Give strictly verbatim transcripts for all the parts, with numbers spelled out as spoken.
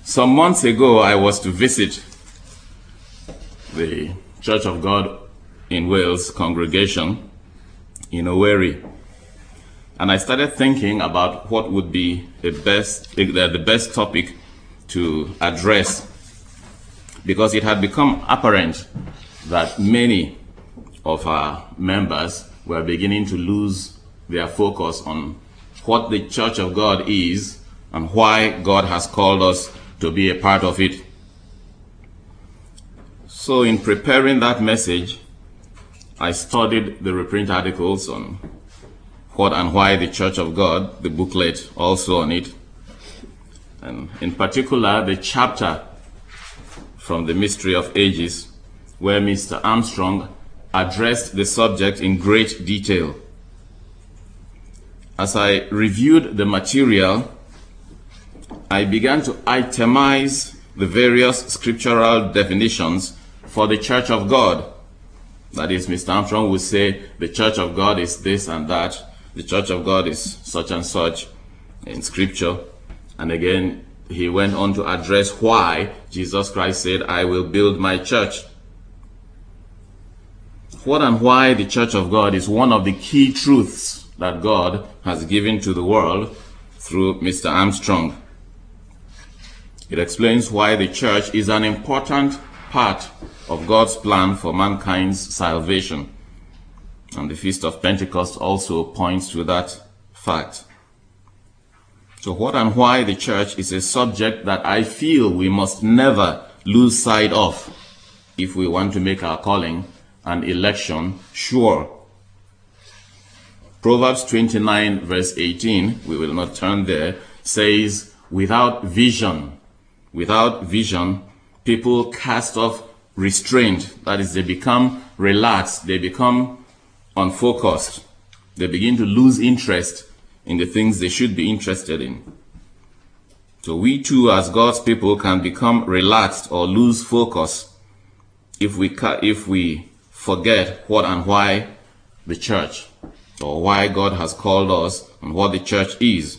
Some months ago, I was to visit the Church of God in Wales congregation in Owerri. And I started thinking about what would be the best, the best topic to address, because it had become apparent that many of our members were beginning to lose their focus on what the Church of God is and why God has called us to be a part of it. So in preparing that message, I studied the reprint articles on what and why the Church of God, the booklet also on it, and in particular the chapter from the Mystery of Ages, where Mister Armstrong addressed the subject in great detail. As I reviewed the material, I began to itemize the various scriptural definitions for the Church of God. That is, Mister Armstrong would say the Church of God is this and that, the Church of God is such and such in Scripture. And again, he went on to address why Jesus Christ said, "I will build my church." What and why the Church of God is one of the key truths that God has given to the world through Mister Armstrong. It explains why the church is an important part of God's plan for mankind's salvation. And the Feast of Pentecost also points to that fact. So what and why the church is a subject that I feel we must never lose sight of if we want to make our calling and election sure. Proverbs twenty-nine verse eighteen, we will not turn there, says, without vision, without vision, people cast off restraint. That is, they become relaxed, they become unfocused. They begin to lose interest in the things they should be interested in. So we too, as God's people, can become relaxed or lose focus if we if we forget what and why the church, or why God has called us and what the church is.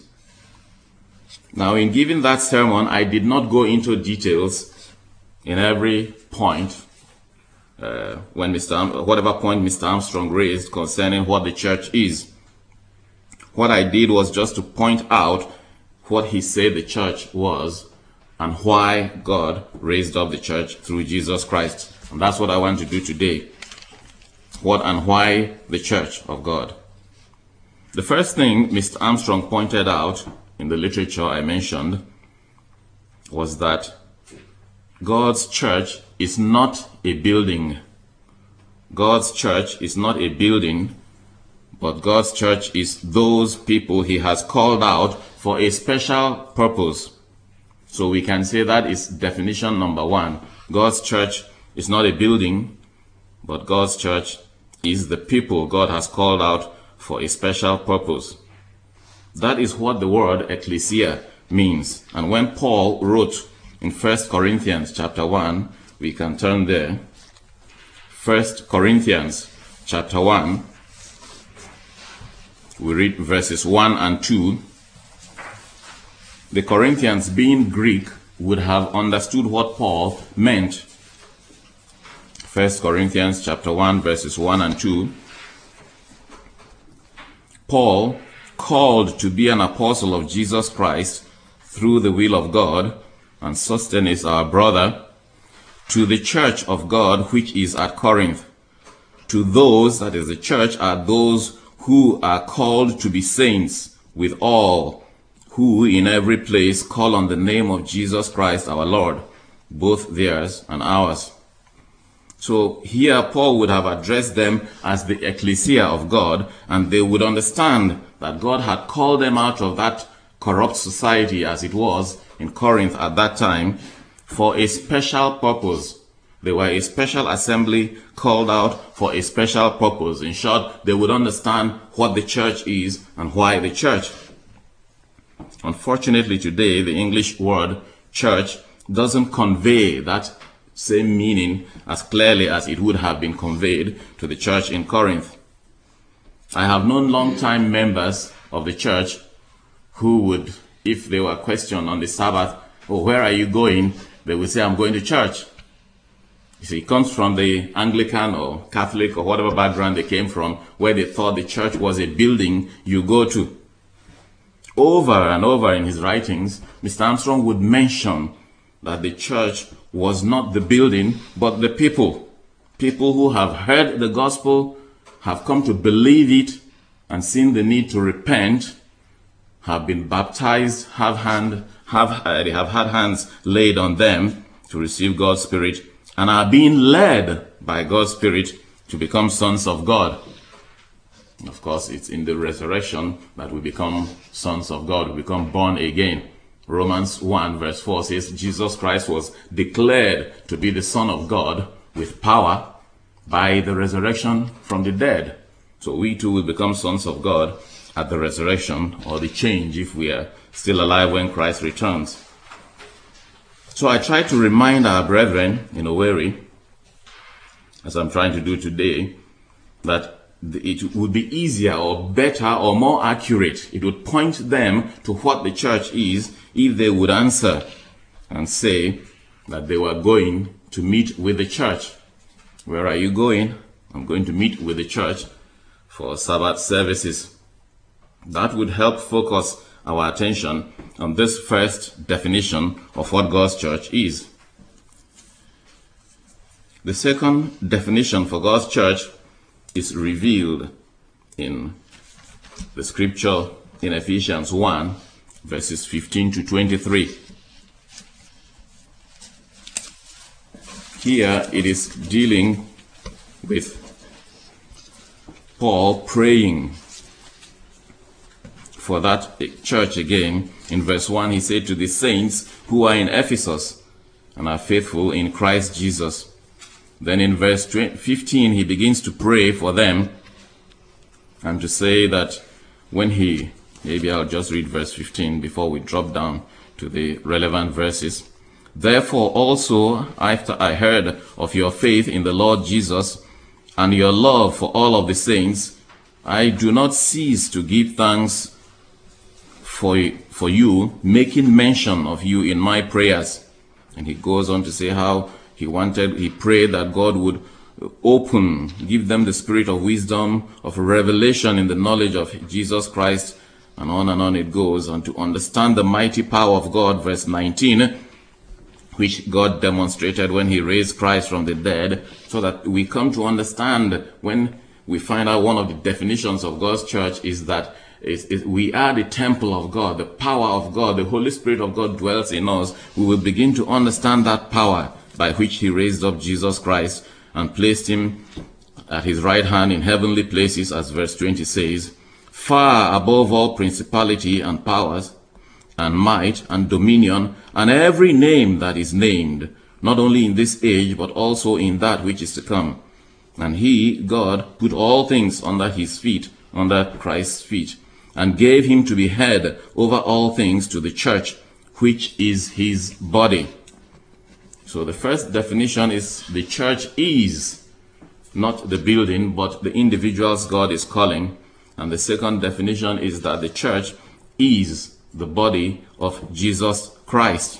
Now, in giving that sermon, I did not go into details in every point, uh, when Mister Arm- whatever point Mister Armstrong raised concerning what the church is. What I did was just to point out what he said the church was and why God raised up the church through Jesus Christ. And that's what I want to do today. What and why the Church of God. The first thing Mister Armstrong pointed out in the literature I mentioned was that God's church is not a building. God's church is not a building, but God's church is those people he has called out for a special purpose. So we can say that is definition number one. God's church is not a building, but God's church is the people God has called out for a special purpose. That is what the word ecclesia means. And when Paul wrote in First Corinthians chapter one, we can turn there. First Corinthians chapter one, we read verses one and two. The Corinthians, being Greek, would have understood what Paul meant. First Corinthians chapter one, verses one and two. Paul, called to be an apostle of Jesus Christ through the will of God, and Sosthenes our brother, to the church of God which is at Corinth. To those, that is the church, are those who are called to be saints, with all who in every place call on the name of Jesus Christ our Lord, both theirs and ours. So here Paul would have addressed them as the ecclesia of God, and they would understand that God had called them out of that corrupt society as it was in Corinth at that time for a special purpose. They were a special assembly called out for a special purpose. In short, they would understand what the church is and why the church. Unfortunately today, the English word church doesn't convey that same meaning as clearly as it would have been conveyed to the church in Corinth. I have known long-time members of the church who would, if they were questioned on the Sabbath, Oh, where are you going? They will say, I'm going to church. You see, it comes from the Anglican or Catholic or whatever background they came from, where they thought the church was a building you go to. Over and over in his writings, Mister Armstrong would mention that the church was not the building, but the people. People who have heard the gospel, have come to believe it, and seen the need to repent, have been baptized, have, hand, have, uh, they have had hands laid on them to receive God's Spirit, and are being led by God's Spirit to become sons of God. Of course, it's in the resurrection that we become sons of God, we become born again. Romans one verse four says Jesus Christ was declared to be the Son of God with power by the resurrection from the dead. So we too will become sons of God at the resurrection, or the change if we are still alive when Christ returns. So I try to remind our brethren in Owerri, as I'm trying to do today, that it would be easier or better or more accurate. It would point them to what the church is if they would answer and say that they were going to meet with the church. Where are you going? I'm going to meet with the church for Sabbath services. That would help focus our attention on this first definition of what God's church is. The second definition for God's church is revealed in the scripture in Ephesians one, verses fifteen to twenty-three. Here it is dealing with Paul praying for that church again. In verse one, he said to the saints who are in Ephesus and are faithful in Christ Jesus. Then in verse fifteen, he begins to pray for them and to say that when he, maybe I'll just read verse fifteen before we drop down to the relevant verses. Therefore also, after I heard of your faith in the Lord Jesus and your love for all of the saints, I do not cease to give thanks for, for you, making mention of you in my prayers. And he goes on to say how he wanted, he prayed that God would open, give them the spirit of wisdom, of revelation in the knowledge of Jesus Christ, and on and on it goes, and to understand the mighty power of God, verse nineteen, which God demonstrated when he raised Christ from the dead, so that we come to understand when we find out one of the definitions of God's church is that Is, is we are the temple of God, the power of God, the Holy Spirit of God dwells in us. We will begin to understand that power by which he raised up Jesus Christ and placed him at his right hand in heavenly places, as verse twenty says, far above all principality and powers and might and dominion and every name that is named, not only in this age but also in that which is to come. And he, God, put all things under his feet, under Christ's feet, and gave him to be head over all things to the church, which is his body. So the first definition is the church is not the building, but the individuals God is calling. And the second definition is that the church is the body of Jesus Christ.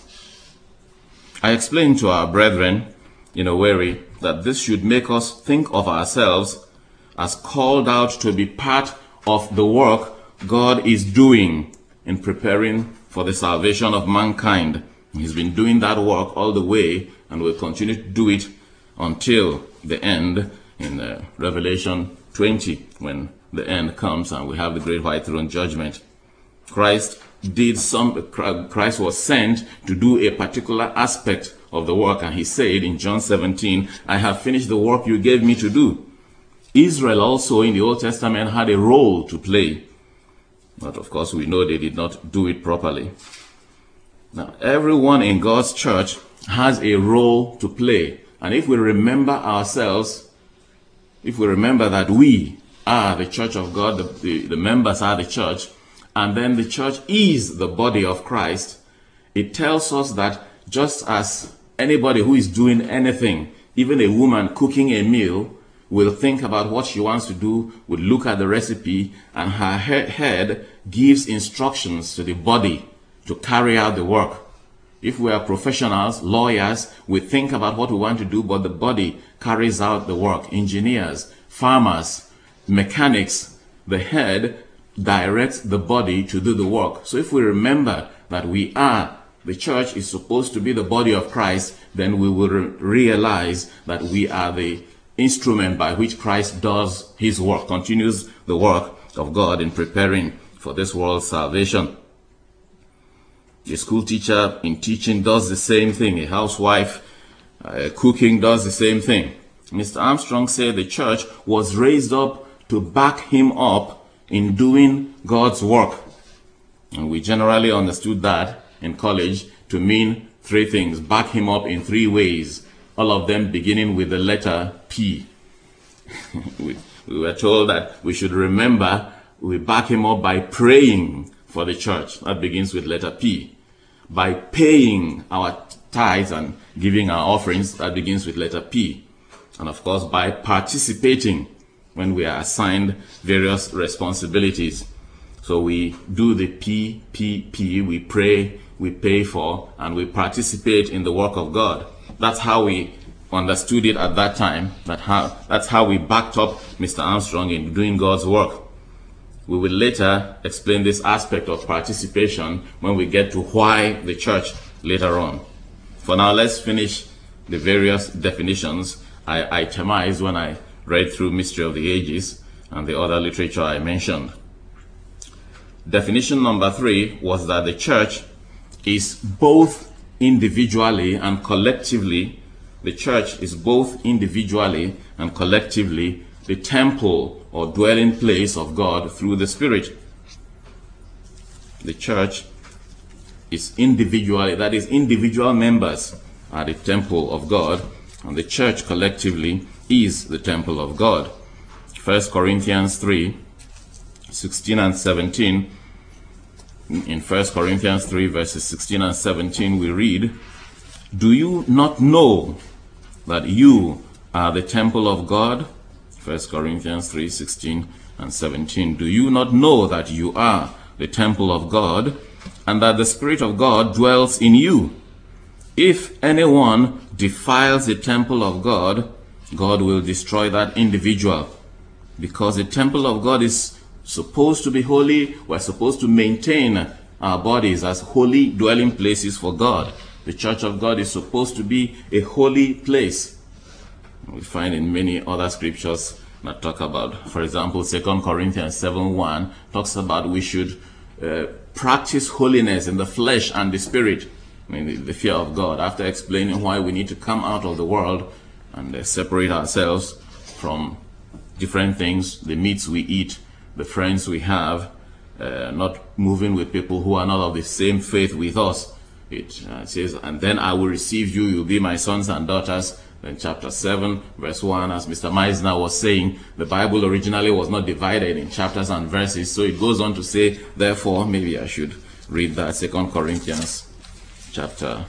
I explained to our brethren in Owerri that this should make us think of ourselves as called out to be part of the work God is doing in preparing for the salvation of mankind. He's been doing that work all the way and will continue to do it until the end in uh, Revelation twenty, when the end comes and we have the great white throne judgment. Christ did some, Christ was sent to do a particular aspect of the work, and he said in John seventeen, I have finished the work you gave me to do. Israel also in the Old Testament had a role to play. But of course, we know they did not do it properly. Now, everyone in God's church has a role to play. And if we remember ourselves, if we remember that we are the church of God, the, the, the members are the church, and then the church is the body of Christ, it tells us that just as anybody who is doing anything, even a woman cooking a meal, will think about what she wants to do, will look at the recipe, and her head gives instructions to the body to carry out the work. If we are professionals, lawyers, we think about what we want to do, but the body carries out the work. Engineers, farmers, mechanics, the head directs the body to do the work. So if we remember that we are, the church is supposed to be the body of Christ, then we will re realize that we are the instrument by which Christ does his work, continues the work of God in preparing for this world's salvation. A school teacher in teaching does the same thing. A housewife uh, cooking does the same thing. Mister Armstrong said the church was raised up to back him up in doing God's work. And we generally understood that in college to mean three things. Back him up in three ways, all of them beginning with the letter P. we, we were told that we should remember we back him up by praying for the church. That begins with letter P. By paying our tithes and giving our offerings. That begins with letter P. And of course, by participating when we are assigned various responsibilities. So we do the P, P, P. We pray, we pay for, and we participate in the work of God. That's how we understood it at that time. That how, that's how we backed up Mister Armstrong in doing God's work. We will later explain this aspect of participation when we get to why the church later on. For now, let's finish the various definitions I itemized when I read through Mystery of the Ages and the other literature I mentioned. Definition number three was that the church is both individually and collectively, the church is both individually and collectively the temple or dwelling place of God through the Spirit. The church is individually, that is, individual members are the temple of God, and the church collectively is the temple of God. First Corinthians three, sixteen and seventeen. In First Corinthians three, verses sixteen and seventeen, we read, "Do you not know that you are the temple of God?" First Corinthians three, sixteen and seventeen. "Do you not know that you are the temple of God, and that the Spirit of God dwells in you? If anyone defiles the temple of God, God will destroy that individual." Because the temple of God is supposed to be holy, we're supposed to maintain our bodies as holy dwelling places for God. The church of God is supposed to be a holy place. We find in many other scriptures that talk about, for example, Second Corinthians seven one talks about we should uh, practice holiness in the flesh and the spirit. I mean, the, the fear of God, after explaining why we need to come out of the world and uh, separate ourselves from different things, the meats we eat, the friends we have, uh, not moving with people who are not of the same faith with us. It uh, says, "And then I will receive you, you'll be my sons and daughters." Then chapter seven, verse one, as Mister Meisner was saying, the Bible originally was not divided in chapters and verses. So it goes on to say, therefore, maybe I should read that, Second Corinthians chapter,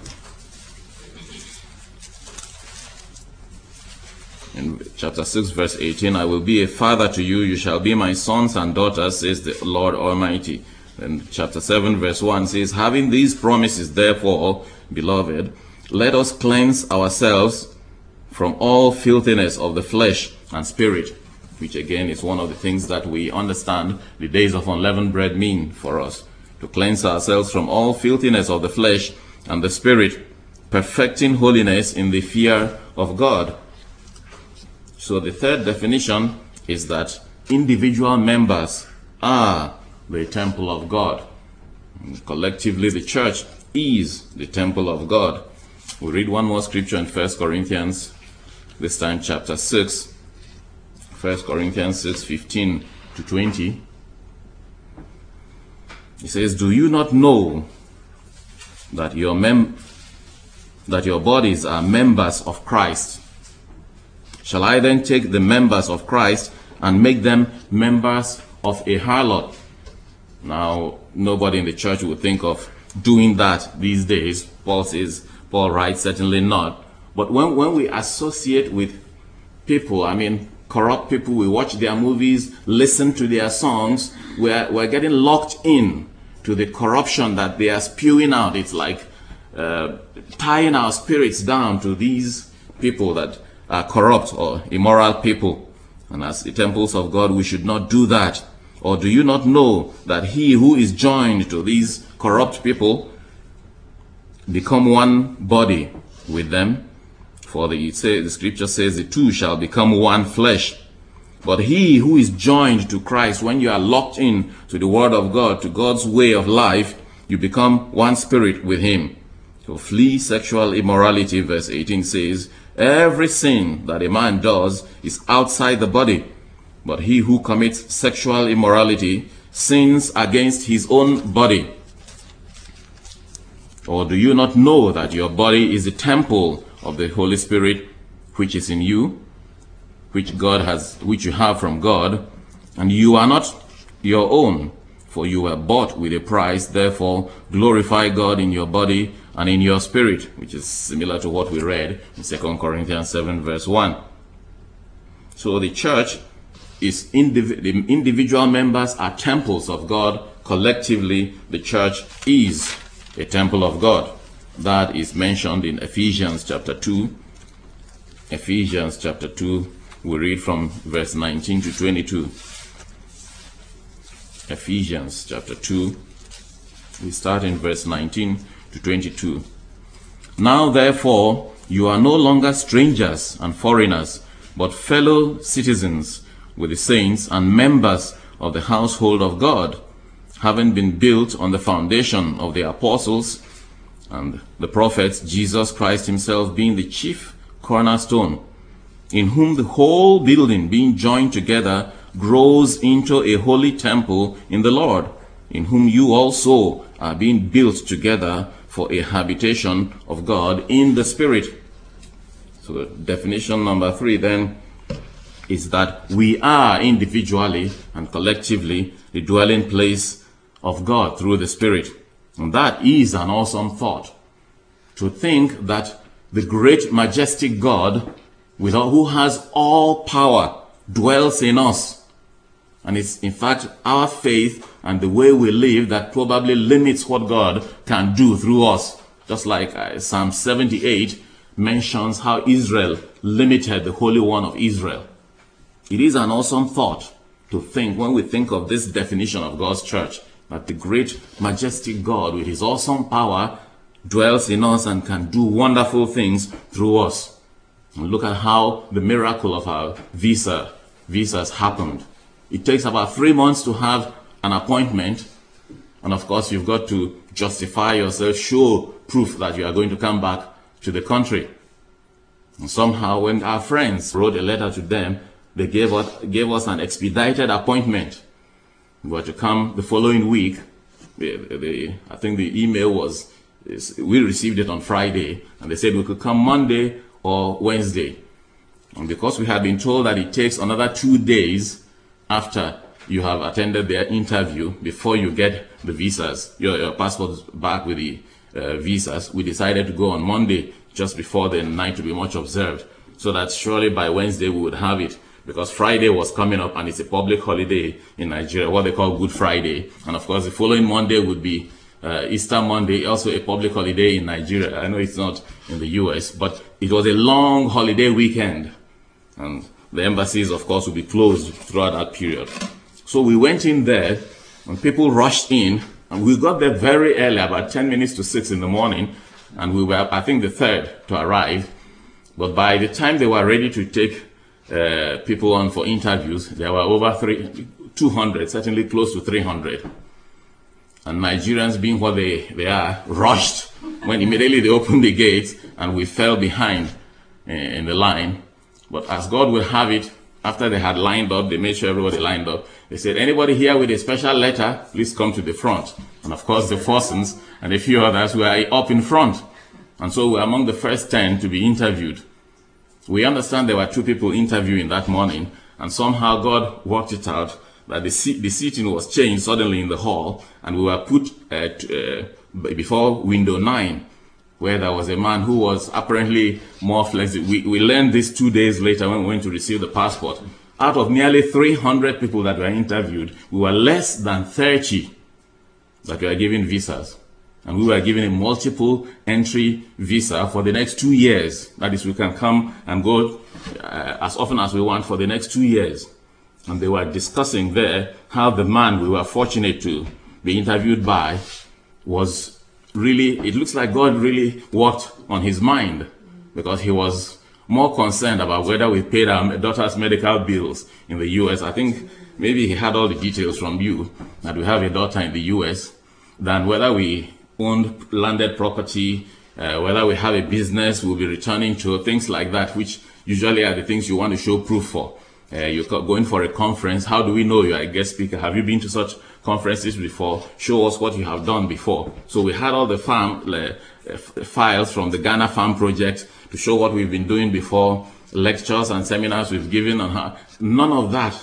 in chapter six, verse eighteen, "I will be a father to you, you shall be my sons and daughters, says the Lord Almighty." Then chapter seven, verse one says, "Having these promises, therefore, beloved, let us cleanse ourselves from all filthiness of the flesh and spirit," which again is one of the things that we understand the days of unleavened bread mean for us. To cleanse ourselves from all filthiness of the flesh and the spirit, perfecting holiness in the fear of God. So the third definition is that individual members are the temple of God. And collectively, the church is the temple of God. We read one more scripture in First Corinthians, this time chapter six. First Corinthians six, fifteen to twenty. He says, "Do you not know that your mem that your bodies are members of Christ? Shall I then take the members of Christ and make them members of a harlot?" Now, nobody in the church would think of doing that these days. Paul says, Paul writes, certainly not. But when, when we associate with people, I mean, corrupt people, we watch their movies, listen to their songs, we're, we're getting locked in to the corruption that they are spewing out. It's like uh, tying our spirits down to these people that are corrupt or immoral people. And as the temples of God, we should not do that. Or do you not know that he who is joined to these corrupt people become one body with them? For the, it say, the scripture says, the two shall become one flesh. But he who is joined to Christ, when you are locked in to the word of God, to God's way of life, you become one spirit with him. So flee sexual immorality, verse eighteen says, every sin that a man does is outside the body, but he who commits sexual immorality sins against his own body. Or do you not know that your body is the temple of the Holy Spirit, which is in you, which God has, which you have from God, and you are not your own, for you were bought with a price? Therefore glorify God in your body and in your spirit, which is similar to what we read in Second Corinthians seven verse one. So the church is, indiv the individual members are temples of God. Collectively, the church is a temple of God. That is mentioned in Ephesians chapter two. Ephesians chapter two, we read from verse nineteen to twenty-two. Ephesians chapter two, we start in verse nineteen to twenty-two. Now therefore, you are no longer strangers and foreigners, but fellow citizens with the saints and members of the household of God, having been built on the foundation of the apostles and the prophets, Jesus Christ himself being the chief cornerstone, in whom the whole building being joined together grows into a holy temple in the Lord, in whom you also are being built together for a habitation of God in the Spirit. So definition number three then is that we are individually and collectively the dwelling place of God through the Spirit. And that is an awesome thought, to think that the great majestic God, with all, who has all power, dwells in us. And it's in fact our faith and the way we live that probably limits what God can do through us. Just like uh, Psalm seventy-eight mentions how Israel limited the Holy One of Israel. It is an awesome thought to think, when we think of this definition of God's church, that the great majestic God with his awesome power dwells in us and can do wonderful things through us. And look at how the miracle of our visa visas happened. It takes about three months to have an appointment, and of course you've got to justify yourself, show proof that you are going to come back to the country. And somehow when our friends wrote a letter to them, they gave us, gave us an expedited appointment. We were to come the following week. The, the, I think the email was, we received it on Friday, and they said we could come Monday or Wednesday. And because we had been told that it takes another two days after you have attended their interview before you get the visas, your, your passports back with the uh, visas, we decided to go on Monday just before the night to be much observed, so that surely by Wednesday we would have it, because Friday was coming up and it's a public holiday in Nigeria, what they call Good Friday. And of course the following Monday would be uh, Easter Monday, also a public holiday in Nigeria. I know it's not in the U S, but it was a long holiday weekend, and the embassies of course will be closed throughout that period. So we went in there and people rushed in, and we got there very early, about ten minutes to six in the morning, and we were, I think, the third to arrive. But by the time they were ready to take uh, people on for interviews, there were over three, two hundred, certainly close to three hundred. And Nigerians, being what they, they are, rushed when immediately they opened the gates, and we fell behind uh, in the line. But as God will have it, after they had lined up, they made sure everybody lined up. They said, anybody here with a special letter, please come to the front. And of course, the Forsons and a few others were up in front. And so we're among the first ten to be interviewed. We understand there were two people interviewing that morning, and somehow God worked it out that the, seat, the seating was changed suddenly in the hall, and we were put at, uh, before window nine, where there was a man who was apparently more flexible. We, we learned this two days later when we went to receive the passport. Out of nearly three hundred people that were interviewed, we were less than thirty that were given visas. And we were given a multiple entry visa for the next two years. That is, we can come and go uh, as often as we want for the next two years. And they were discussing there how the man we were fortunate to be interviewed by was really, it looks like God really worked on his mind, because he was more concerned about whether we paid our daughter's medical bills in the U S. I think maybe he had all the details from you that we have a daughter in the U S, than whether we owned landed property, uh, whether we have a business we'll be returning to, things like that, which usually are the things you want to show proof for. Uh, you're going for a conference. How do we know you're a guest speaker? Have you been to such conferences before? Show us what you have done before. So we had all the farm uh, files from the Ghana Farm Project to show what we've been doing before, lectures and seminars we've given on how. None of that.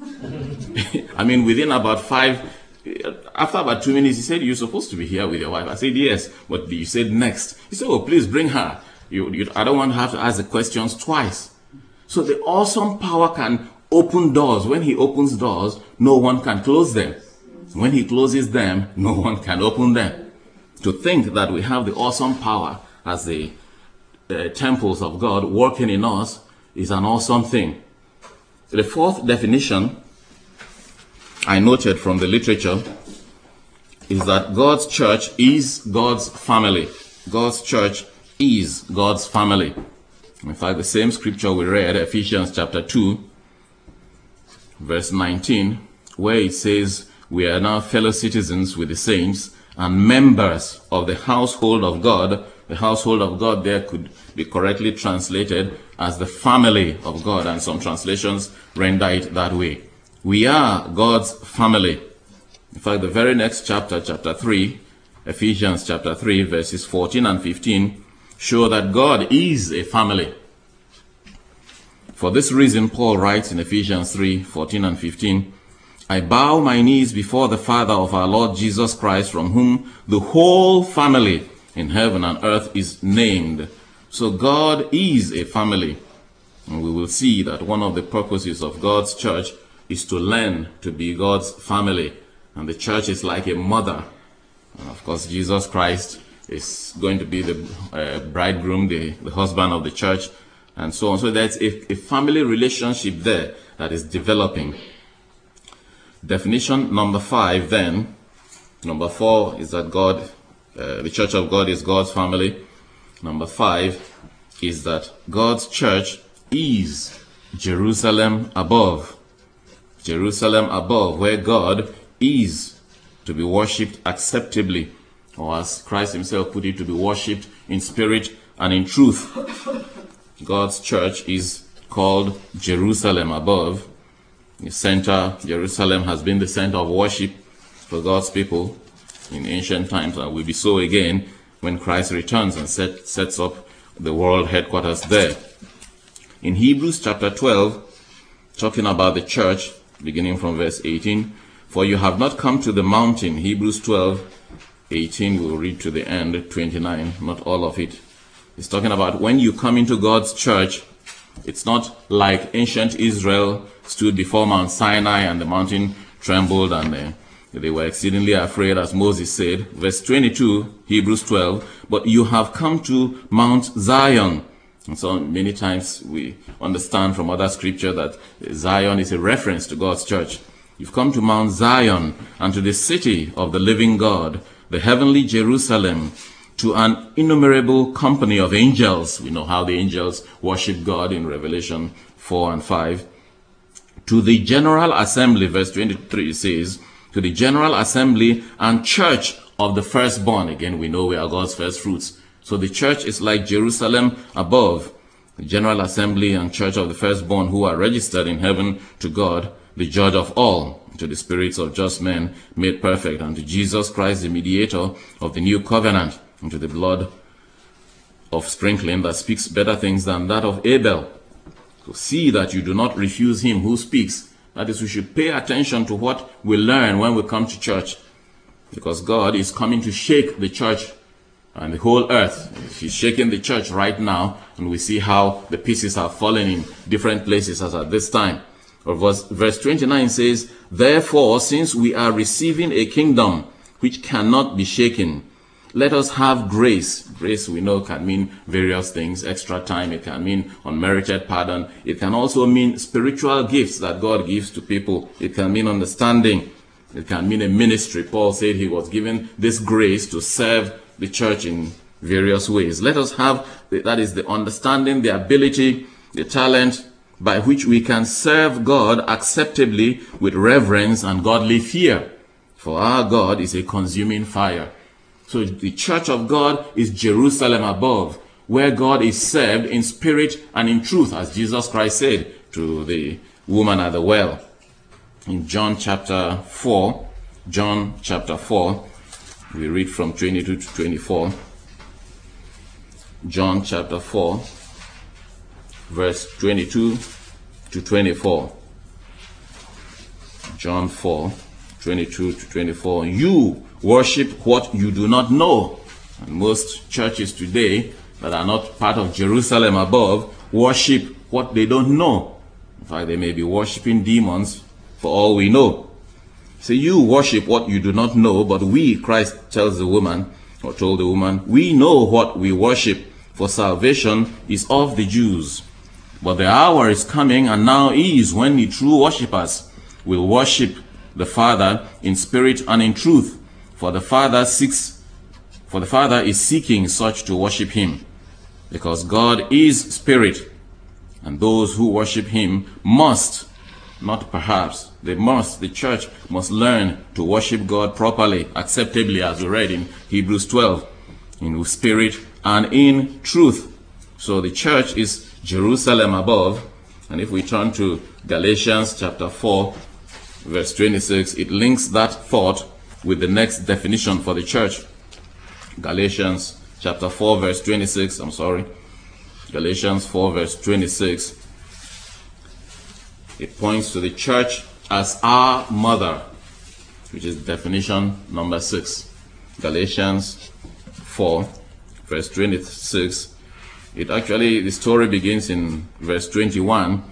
I mean, within about five, after about two minutes, he said, "You're supposed to be here with your wife." I said, "Yes," but you said next. He said, "Oh, please bring her. You, you, I don't want to have to ask the questions twice." So the awesome power can open doors. When he opens doors, no one can close them. When he closes them, no one can open them. To think that we have the awesome power as the uh, temples of God working in us is an awesome thing. The fourth definition I noted from the literature is that God's church is God's family. God's church is God's family. In fact, the same scripture we read, Ephesians chapter two, verse nineteen, where it says, "We are now fellow citizens with the saints and members of the household of God." The household of God there could be correctly translated as the family of God, and some translations render it that way. We are God's family. In fact, the very next chapter, chapter three, Ephesians chapter three, verses fourteen and fifteen, show that God is a family. For this reason, Paul writes in Ephesians three, fourteen and fifteen, "I bow my knees before the Father of our Lord Jesus Christ, from whom the whole family in heaven and earth is named." So God is a family. And we will see that one of the purposes of God's church is to learn to be God's family. And the church is like a mother. And of course, Jesus Christ is going to be the uh, bridegroom, the, the husband of the church, and so on. So there's a, a family relationship there that is developing. Definition number five then, number four is that God, uh, the church of God is God's family. Number five is that God's church is Jerusalem above. Jerusalem above, where God is to be worshipped acceptably, or as Christ himself put it, to be worshipped in spirit and in truth. God's church is called Jerusalem above. The center, Jerusalem has been the center of worship for God's people in ancient times, and will be so again when Christ returns and set, sets up the world headquarters there. In Hebrews chapter twelve, talking about the church, beginning from verse eighteen, "For you have not come to the mountain," Hebrews twelve, eighteen, we'll read to the end, twenty-nine, not all of it. It's talking about when you come into God's church, it's not like ancient Israel stood before Mount Sinai and the mountain trembled and uh, they were exceedingly afraid, as Moses said. Verse twenty-two, Hebrews twelve, "But you have come to Mount Zion." And so many times we understand from other scripture that Zion is a reference to God's church. You've come to Mount Zion and to the city of the living God, the heavenly Jerusalem, to an innumerable company of angels. We know how the angels worship God in Revelation four and five. To the general assembly, verse twenty-three says, "To the general assembly and church of the firstborn." Again, we know we are God's first fruits. So the church is like Jerusalem above, the general assembly and church of the firstborn who are registered in heaven, to God, the judge of all, to the spirits of just men made perfect, and to Jesus Christ, the mediator of the new covenant, and to the blood of sprinkling that speaks better things than that of Abel. So see that you do not refuse him who speaks. That is, we should pay attention to what we learn when we come to church, because God is coming to shake the church and the whole earth. He's shaking the church right now, and we see how the pieces are falling in different places as at this time. Or verse, verse twenty-nine says, "Therefore, since we are receiving a kingdom which cannot be shaken, Let us have grace. Grace, we know, can mean various things. Extra time, it can mean unmerited pardon. It can also mean spiritual gifts that God gives to people. It can mean understanding. It can mean a ministry. Paul said he was given this grace to serve the church in various ways. Let us have, that is the understanding, the ability, the talent by which we can serve God acceptably with reverence and godly fear. For our God is a consuming fire. So the church of God is Jerusalem above, where God is served in spirit and in truth, as Jesus Christ said to the woman at the well. In John chapter four, John chapter four, we read from twenty-two to twenty-four. John chapter four, verse twenty-two to twenty-four. John four, twenty-two to twenty-four. You worship what you do not know. And most churches today that are not part of Jerusalem above worship what they don't know. In fact, they may be worshiping demons for all we know. So you worship what you do not know, but we, Christ tells the woman, or told the woman, we know what we worship, for salvation is of the Jews. But the hour is coming, and now is, when the true worshippers will worship the Father in spirit and in truth. For the Father seeks, for the Father is seeking such to worship him, because God is spirit, and those who worship him must, not perhaps, they must, the church must learn to worship God properly, acceptably, as we read in Hebrews twelve, in spirit and in truth. So the church is Jerusalem above. And if we turn to Galatians chapter four, verse twenty-six, it links that thought with the next definition for the church. Galatians chapter four, verse twenty-six, I'm sorry. Galatians four, verse twenty-six. It points to the church as our mother, which is definition number six. Galatians four, verse twenty-six. It actually, the story begins in verse twenty-one,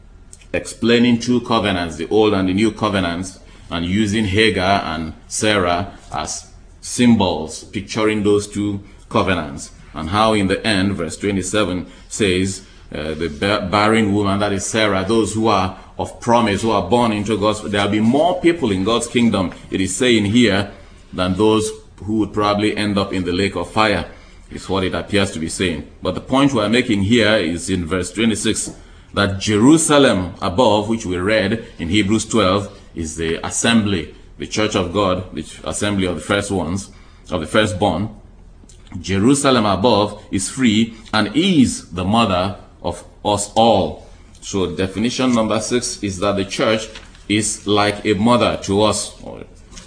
explaining two covenants, the old and the new covenants, and using Hagar and Sarah as symbols, picturing those two covenants. And how in the end, verse twenty-seven says, uh, the barren woman, that is Sarah, those who are of promise, who are born into God's, there will be more people in God's kingdom, it is saying here, than those who would probably end up in the lake of fire, is what it appears to be saying. But the point we are making here is in verse twenty-six, that Jerusalem above, which we read in Hebrews twelve, is the assembly, the church of God, the assembly of the first ones, of the firstborn. Jerusalem above is free and is the mother of us all. So definition number six is that the church is like a mother to us, or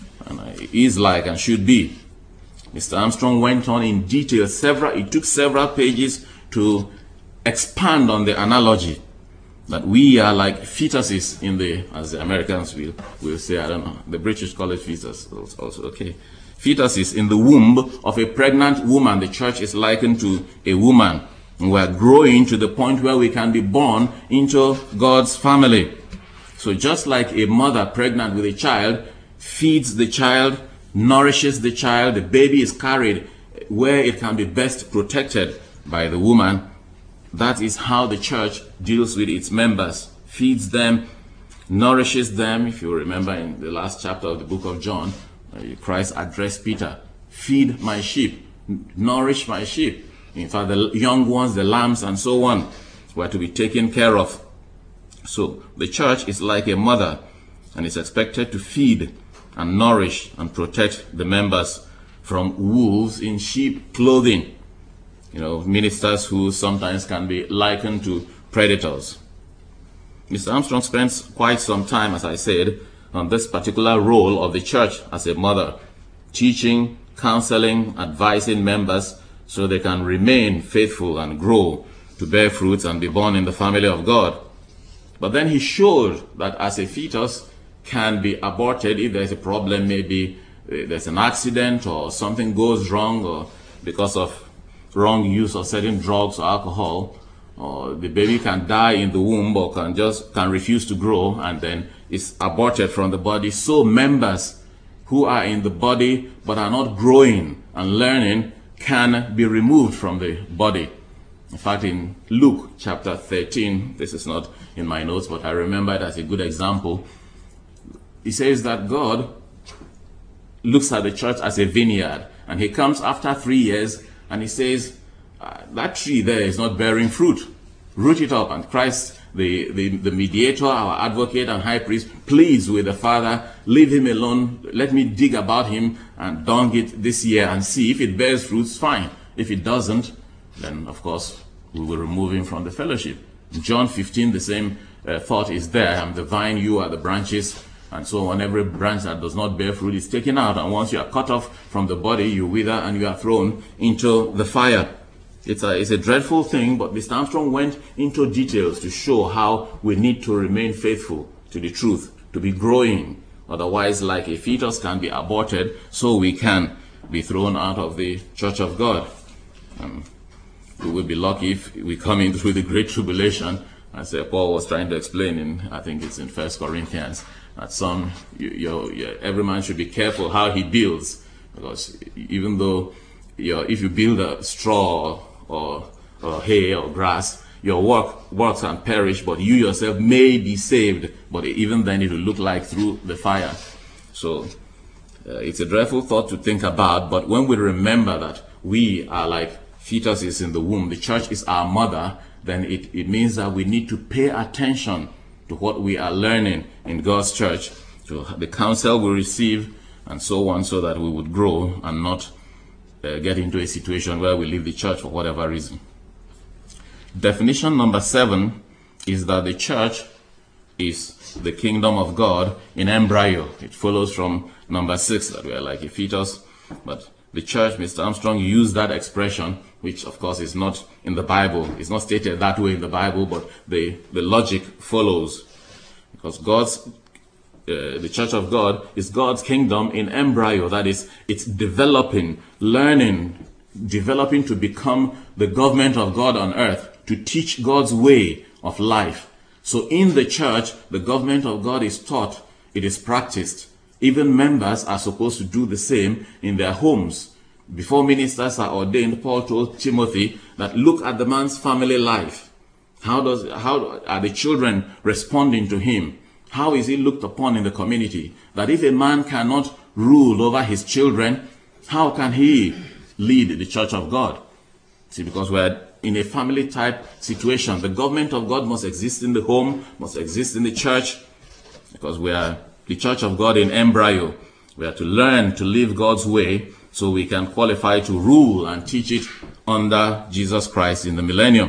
and is like and should be. Mister Armstrong went on in detail, several, it took several pages to expand on the analogy that we are like fetuses in the, as the Americans will, will say, I don't know, the British call it fetus also, okay. Fetuses in the womb of a pregnant woman. The church is likened to a woman. And we are growing to the point where we can be born into God's family. So just like a mother pregnant with a child feeds the child, nourishes the child, the baby is carried where it can be best protected by the woman. That is how the church deals with its members, feeds them, nourishes them. If you remember in the last chapter of the book of John, Christ addressed Peter, feed my sheep, nourish my sheep. In fact, the young ones, the lambs and so on, were to be taken care of. So the church is like a mother and is expected to feed and nourish and protect the members from wolves in sheep clothing. You know, ministers who sometimes can be likened to predators. Mister Armstrong spends quite some time, as I said, on this particular role of the church as a mother, teaching, counseling, advising members so they can remain faithful and grow to bear fruits and be born in the family of God. But then he showed that as a fetus can be aborted if there's a problem, maybe there's an accident or something goes wrong, or because of wrong use of certain drugs or alcohol, or the baby can die in the womb or can just can refuse to grow and then is aborted from the body. So members who are in the body but are not growing and learning can be removed from the body. In fact, in Luke chapter thirteen, this is not in my notes, but I remember it as a good example. He says that God looks at the church as a vineyard, and he comes after three years and he says, uh, that tree there is not bearing fruit. Root it up. And Christ, the, the, the mediator, our advocate and high priest, pleads with the Father, leave him alone, let me dig about him and dung it this year and see if it bears fruits, fine. If it doesn't, then of course we will remove him from the fellowship. In John fifteen, the same uh, thought is there. I'm the vine, you are the branches. And so on, every branch that does not bear fruit is taken out. And once you are cut off from the body, you wither and you are thrown into the fire. It's a, it's a dreadful thing, but Mister Armstrong went into details to show how we need to remain faithful to the truth, to be growing. Otherwise, like a fetus can be aborted, so we can be thrown out of the church of God. Um, we will be lucky if we come in through the great tribulation, as uh, Paul was trying to explain in, I think it's in First Corinthians. That some, you, you, you, every man should be careful how he builds, because even though you if you build a straw or, or hay or grass, your work works can perish, but you yourself may be saved. But even then, it will look like through the fire. So uh, it's a dreadful thought to think about. But when we remember that we are like fetuses in the womb, the church is our mother, then it, it means that we need to pay attention to what we are learning in God's church, to the counsel we receive, and so on, so that we would grow and not uh, get into a situation where we leave the church for whatever reason. Definition number seven is that the church is the kingdom of God in embryo. It follows from number six, that we are like a fetus, but the church, Mister Armstrong used that expression, which of course is not in the Bible. It's not stated that way in the Bible, but the, the logic follows. Because God's, uh, the church of God is God's kingdom in embryo. That is, it's developing, learning, developing to become the government of God on earth, to teach God's way of life. So in the church, the government of God is taught, it is practiced. Even members are supposed to do the same in their homes. Before ministers are ordained, Paul told Timothy that look at the man's family life. How does how are the children responding to him? How is he looked upon in the community? That if a man cannot rule over his children, how can he lead the church of God? See, because we're in a family type situation. The government of God must exist in the home, must exist in the church, because we are the church of God in embryo. We are to learn to live God's way so we can qualify to rule and teach it under Jesus Christ in the millennium.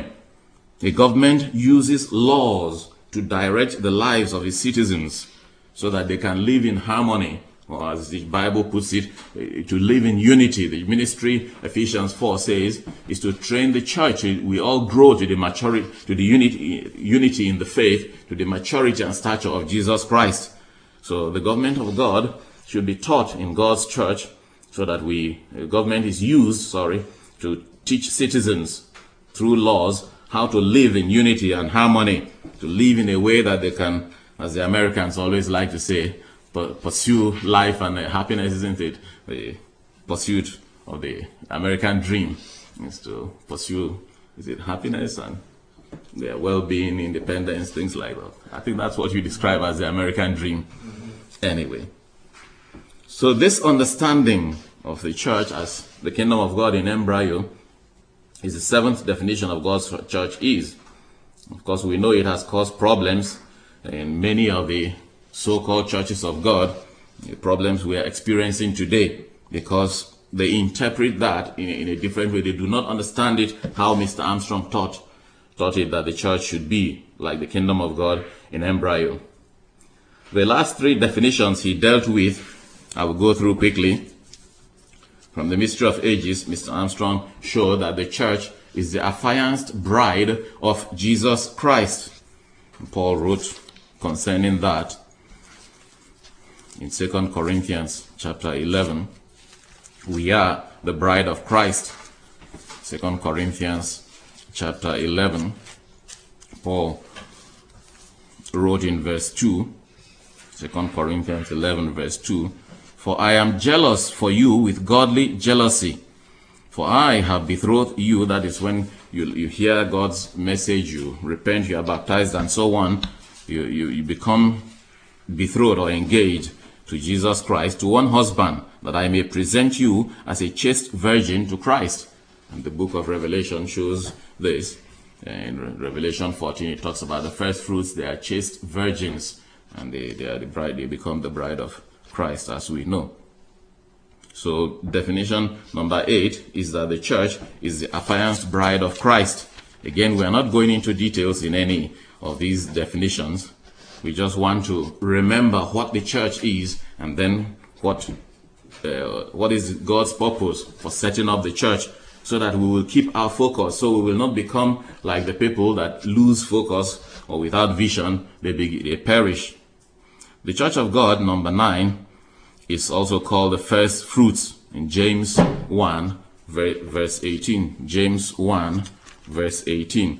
A government uses laws to direct the lives of its citizens so that they can live in harmony, or as the Bible puts it, to live in unity. The ministry, Ephesians four says, is to train the church. We all grow to the maturity, to the unity, unity in the faith, to the maturity and stature of Jesus Christ. So the government of God should be taught in God's church, so that we, the government is used, sorry, to teach citizens through laws how to live in unity and harmony, to live in a way that they can, as the Americans always like to say, pursue life and happiness, isn't it? The pursuit of the American dream is to pursue, is it happiness and their well-being, independence, things like that. I think that's what you describe as the American dream. Mm-hmm. Anyway. So this understanding of the church as the kingdom of God in embryo is the seventh definition of God's church is. Of course, we know it has caused problems in many of the so-called churches of God, the problems we are experiencing today, because they interpret that in a, in a different way. They do not understand it how Mister Armstrong taught, taught it that the church should be like the kingdom of God in embryo. The last three definitions he dealt with, I will go through quickly. From the Mystery of Ages, Mister Armstrong showed that the church is the affianced bride of Jesus Christ. Paul wrote concerning that in Second Corinthians chapter eleven. We are the bride of Christ. Second Corinthians chapter eleven. Paul wrote in verse two. Second Corinthians eleven verse two. For I am jealous for you with godly jealousy. For I have betrothed you. That is when you, you hear God's message, you repent, you are baptized, and so on. You, you, you become betrothed or engaged to Jesus Christ, to one husband, that I may present you as a chaste virgin to Christ. And the book of Revelation shows this. In Revelation fourteen, it talks about the first fruits. They are chaste virgins, and they, they are the bride. They become the bride of Christ, as we know. So definition number eight is that the church is the affianced bride of Christ. Again, we are not going into details in any of these definitions. We just want to remember what the church is, and then what uh, what is God's purpose for setting up the church, so that we will keep our focus, so we will not become like the people that lose focus, or without vision, they, be, they perish. The church of God, number nine, is also called the first fruits in James one, verse eighteen. James one, verse eighteen.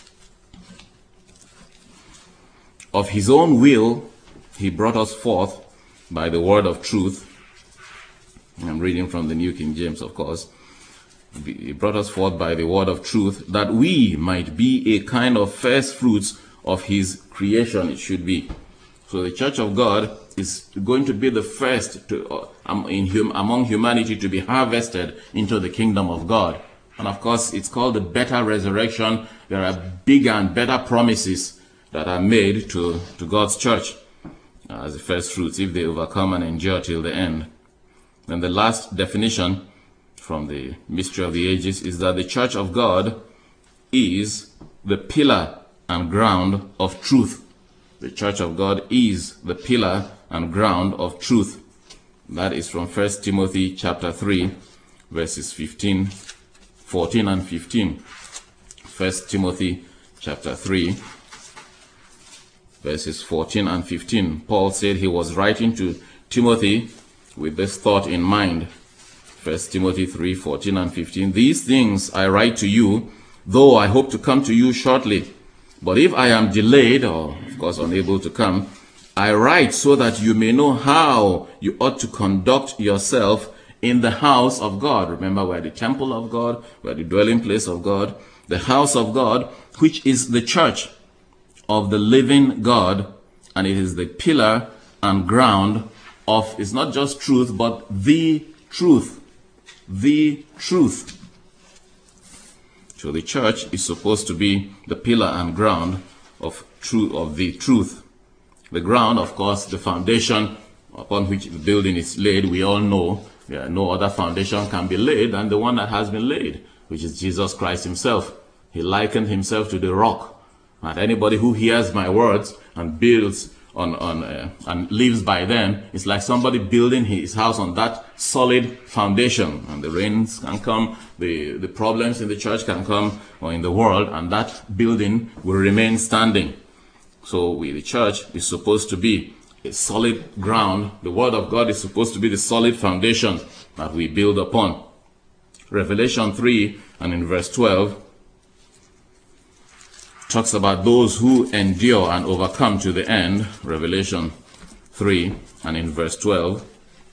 Of his own will, he brought us forth by the word of truth. I'm reading from the New King James, of course. He brought us forth by the word of truth, that we might be a kind of first fruits of his creation, it should be. So the church of God is going to be the first to, uh, in hum, among humanity to be harvested into the kingdom of God. And of course, it's called the better resurrection. There are bigger and better promises that are made to, to God's church uh, as the first fruits, if they overcome and endure till the end. And the last definition from the Mystery of the Ages is that the church of God is the pillar and ground of truth. The church of God is the pillar and ground of truth. That is from First Timothy chapter three, verses fifteen, fourteen and fifteen. First Timothy chapter three, verses fourteen and fifteen. Paul said he was writing to Timothy with this thought in mind. First Timothy three, fourteen and fifteen. These things I write to you, though I hope to come to you shortly. But if I am delayed, or of course unable to come, I write so that you may know how you ought to conduct yourself in the house of God. Remember, we're the temple of God, we're the dwelling place of God, the house of God, which is the church of the living God, and it is the pillar and ground of, it's not just truth, but the truth. The truth. So the church is supposed to be the pillar and ground of truth, of the truth. The ground, of course, the foundation upon which the building is laid. We all know yeah, no other foundation can be laid than the one that has been laid, which is Jesus Christ himself. He likened himself to the rock. And anybody who hears my words and builds on, on uh, and lives by them, it's like somebody building his house on that solid foundation. And the rains can come, the, the problems in the church can come, or in the world, and that building will remain standing. So we, the church, is supposed to be a solid ground. The word of God is supposed to be the solid foundation that we build upon. Revelation three and in verse twelve, talks about those who endure and overcome to the end. Revelation three and in verse twelve.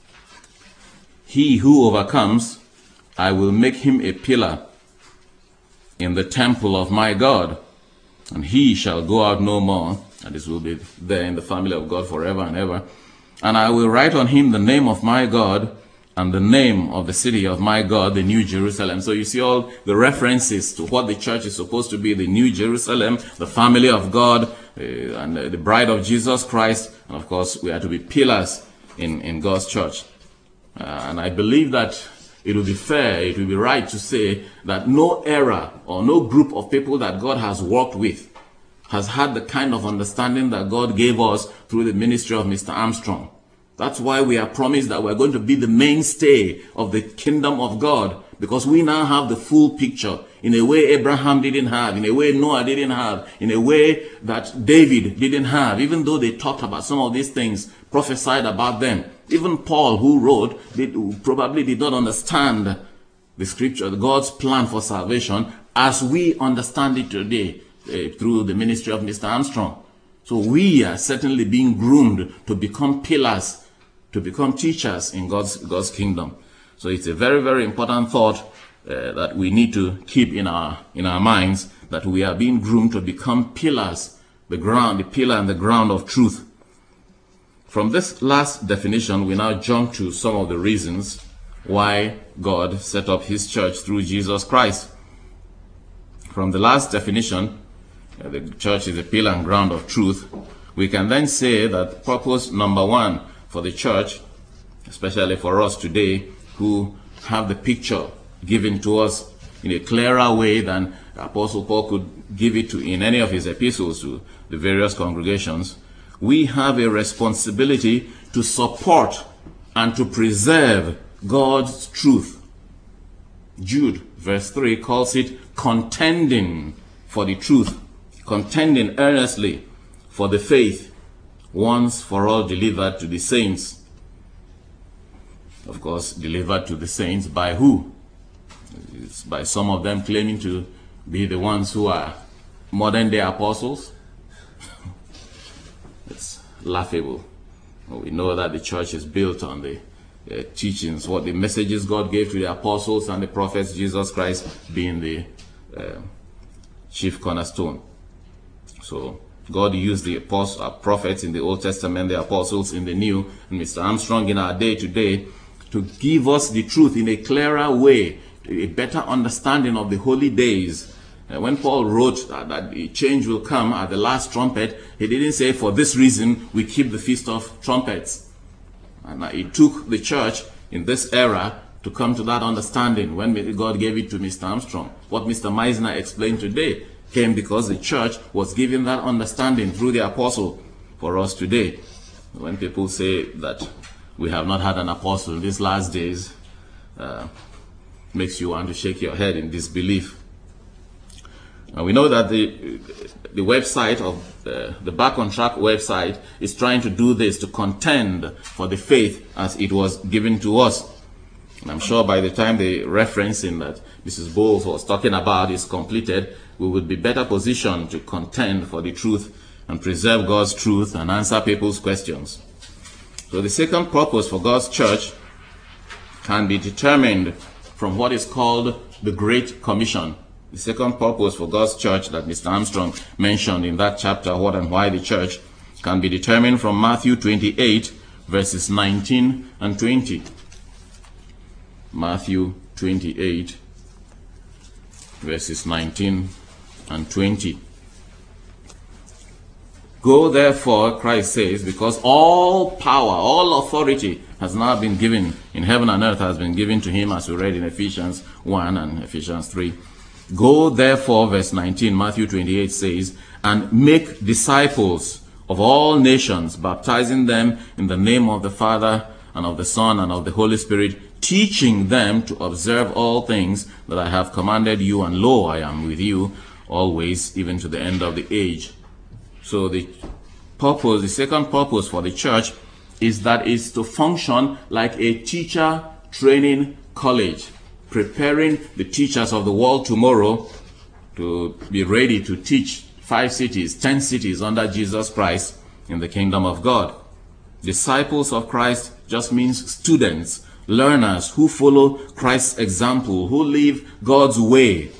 He who overcomes, I will make him a pillar in the temple of my God, and he shall go out no more. And this will be there in the family of God forever and ever. And I will write on him the name of my God and the name of the city of my God, the New Jerusalem. So you see all the references to what the church is supposed to be: the New Jerusalem, the family of God, uh, and uh, the bride of Jesus Christ. And of course, we are to be pillars in, in God's church. Uh, and I believe that it will be fair, it will be right to say that no era or no group of people that God has worked with has had the kind of understanding that God gave us through the ministry of Mister Armstrong. That's why we are promised that we're going to be the mainstay of the kingdom of God, because we now have the full picture in a way Abraham didn't have, in a way Noah didn't have, in a way that David didn't have. Even though they talked about some of these things, prophesied about them. Even Paul, who wrote, did, probably did not understand the scripture, God's plan for salvation, as we understand it today uh, through the ministry of Mister Armstrong. So we are certainly being groomed to become pillars to become teachers in God's, God's kingdom. So it's a very, very important thought uh, that we need to keep in our, in our minds, that we are being groomed to become pillars, the ground, the pillar and the ground of truth. From this last definition, we now jump to some of the reasons why God set up his church through Jesus Christ. From the last definition, uh, the church is a pillar and ground of truth, we can then say that purpose number one for the church, especially for us today who have the picture given to us in a clearer way than Apostle Paul could give it to in any of his epistles to the various congregations, we have a responsibility to support and to preserve God's truth. Jude, verse three, calls it contending for the truth, contending earnestly for the faith once for all delivered to the saints. Of course, delivered to the saints by who? It's by some of them claiming to be the ones who are modern day apostles. It's laughable. We know that the church is built on the uh, teachings, what the messages God gave to the apostles and the prophets, Jesus Christ being the uh, chief cornerstone. So God used the apostles, uh, prophets in the Old Testament, the apostles in the New, and Mister Armstrong in our day to day, to give us the truth in a clearer way, a better understanding of the holy days. Uh, when Paul wrote uh, that the change will come at the last trumpet, he didn't say for this reason we keep the Feast of Trumpets. And uh, it took the church in this era to come to that understanding when God gave it to Mister Armstrong. What Mister Meisner explained today came because the church was given that understanding through the apostle for us today. When people say that we have not had an apostle in these last days, uh, makes you want to shake your head in disbelief. And we know that the the website of uh, the Back on Track website is trying to do this, to contend for the faith as it was given to us. And I'm sure by the time the referencing that Missus Bowles was talking about is completed, we would be better positioned to contend for the truth and preserve God's truth and answer people's questions. So the second purpose for God's church can be determined from what is called the Great Commission. The second purpose for God's church that Mister Armstrong mentioned in that chapter, What and Why the Church, can be determined from Matthew twenty-eight, verses nineteen and twenty. Matthew twenty-eight, verses nineteen and twenty. Go therefore, Christ says, because all power, all authority has now been given in heaven and earth, has been given to him, as we read in Ephesians one and Ephesians three. Go therefore, verse nineteen, Matthew twenty-eight says, and make disciples of all nations, baptizing them in the name of the Father and of the Son and of the Holy Spirit, teaching them to observe all things that I have commanded you, and lo, I am with you always, even to the end of the age. So the purpose, the second purpose for the church is that it's to function like a teacher training college, preparing the teachers of the world tomorrow to be ready to teach five cities, ten cities under Jesus Christ in the kingdom of God. Disciples of Christ just means students, learners who follow Christ's example, who live God's way.